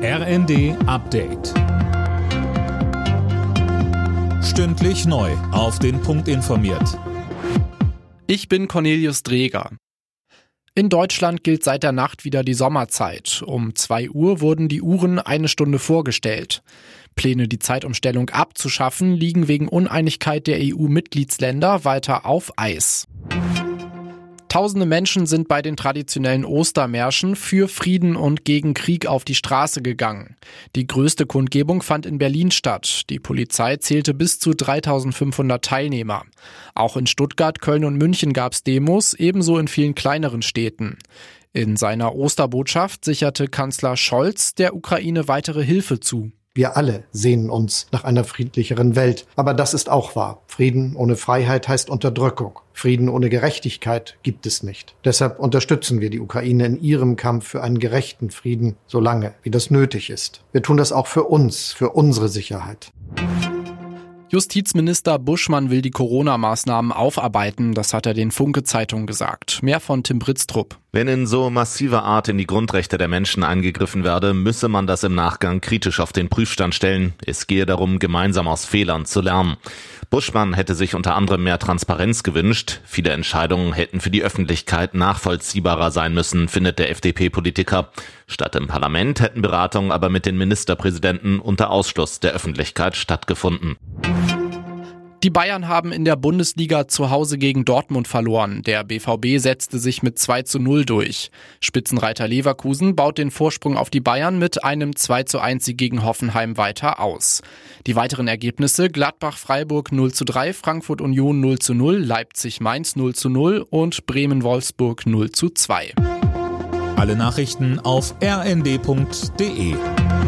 RND Update. Stündlich neu auf den Punkt informiert. Ich bin Cornelius Dreger. In Deutschland gilt seit der Nacht wieder die Sommerzeit. Um 2 Uhr wurden die Uhren eine Stunde vorgestellt. Pläne, die Zeitumstellung abzuschaffen, liegen wegen Uneinigkeit der EU-Mitgliedsländer weiter auf Eis. Tausende Menschen sind bei den traditionellen Ostermärschen für Frieden und gegen Krieg auf die Straße gegangen. Die größte Kundgebung fand in Berlin statt. Die Polizei zählte bis zu 3.500 Teilnehmer. Auch in Stuttgart, Köln und München gab es Demos, ebenso in vielen kleineren Städten. In seiner Osterbotschaft sicherte Kanzler Scholz der Ukraine weitere Hilfe zu. Wir alle sehnen uns nach einer friedlicheren Welt. Aber das ist auch wahr. Frieden ohne Freiheit heißt Unterdrückung. Frieden ohne Gerechtigkeit gibt es nicht. Deshalb unterstützen wir die Ukraine in ihrem Kampf für einen gerechten Frieden, solange wie das nötig ist. Wir tun das auch für uns, für unsere Sicherheit. Justizminister Buschmann will die Corona-Maßnahmen aufarbeiten, das hat er den Funke-Zeitungen gesagt. Mehr von Tim Britztrup. Wenn in so massiver Art in die Grundrechte der Menschen eingegriffen werde, müsse man das im Nachgang kritisch auf den Prüfstand stellen. Es gehe darum, gemeinsam aus Fehlern zu lernen. Buschmann hätte sich unter anderem mehr Transparenz gewünscht. Viele Entscheidungen hätten für die Öffentlichkeit nachvollziehbarer sein müssen, findet der FDP-Politiker. Statt im Parlament hätten Beratungen aber mit den Ministerpräsidenten unter Ausschluss der Öffentlichkeit stattgefunden. Die Bayern haben in der Bundesliga zu Hause gegen Dortmund verloren. Der BVB setzte sich mit 2:0 durch. Spitzenreiter Leverkusen baut den Vorsprung auf die Bayern mit einem 2:1 gegen Hoffenheim weiter aus. Die weiteren Ergebnisse: Gladbach-Freiburg 0:3, Frankfurt-Union 0:0, Leipzig-Mainz 0:0 und Bremen-Wolfsburg 0:2. Alle Nachrichten auf rnd.de.